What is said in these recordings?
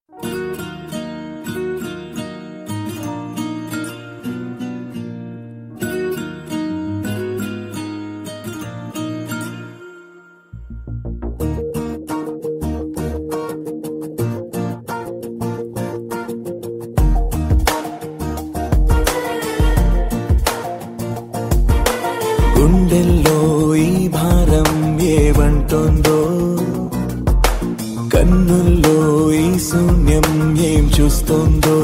గుండెల్లో ఈ భారం ఏమంటుందో, కన్నుల్లో ఈ శూన్యం ఏం చూస్తుందో,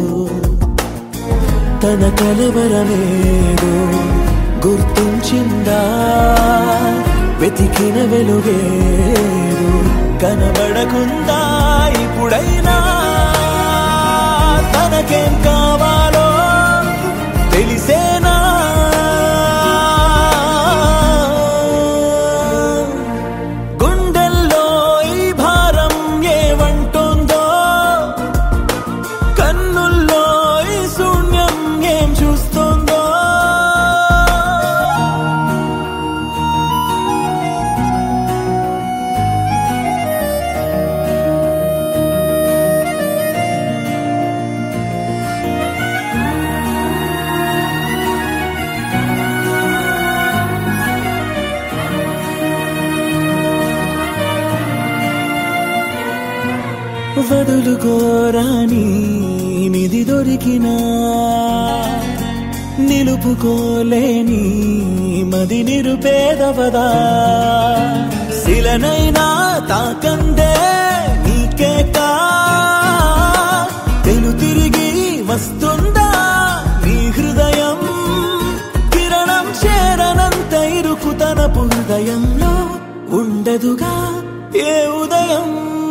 తన కలవరమేదో గుర్తించిందా, వెతికిన వెలుగేదో కనబడకుందా ఇప్పుడైనా, తనకేం కావాలో తెలిసేనా. వదులుకోరాని నిధి దొరికినా, నిలుపుకోలేని మది నిరుపేదవదా, శిలనైనా తాకందే నీకేకా, తెలు తిరిగి వస్తుందా నీ హృదయం, కిరణం చేరనంత ఇరుకు తనపు హృదయంలో ఉండదుగా ఏ ఉదయం.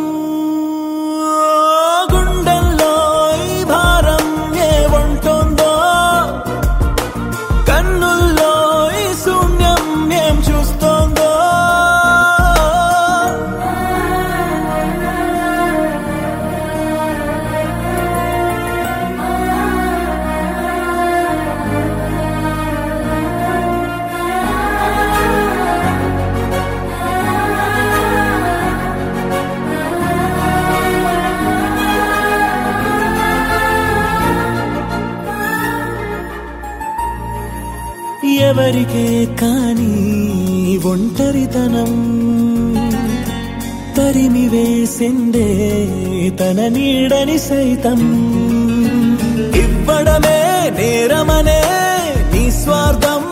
గుండెల్లో ఈ భారం ఏమంటుందో, కన్నుల్లో ఈ శూన్యం ఏం చూస్తోందో, ఎవరికే కాని ఒంటరితనం తరిమి వేసిందే తన నీడని సైతం, ఇవ్వడమే నేరమనే నీ స్వార్థం,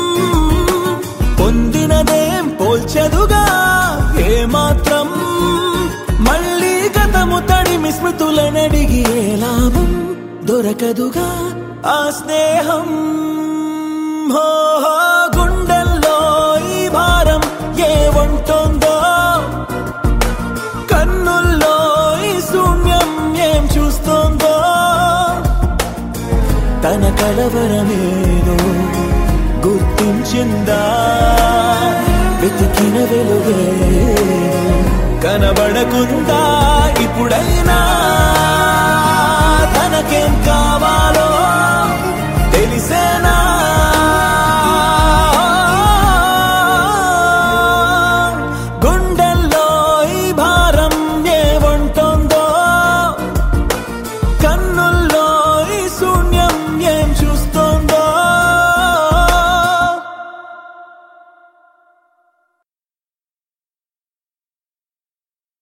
పొందినదేం పోల్చదుగా ఏమాత్రం, మళ్ళీ గతము తడిమి స్మృతులనడిగి ఏ లాభం దొరకదుగా ఆ స్నేహం. గుండెల్లో ఈ భారం ఏమంటుందో, కన్నుల్లో ఈ శూన్యం ఏం చూస్తోందో, తన కలవరమేదో గుర్తించిందా, వెతికిన వెలుగే కనబడకుందా ఇప్పుడైనా, తనకేం కావాలో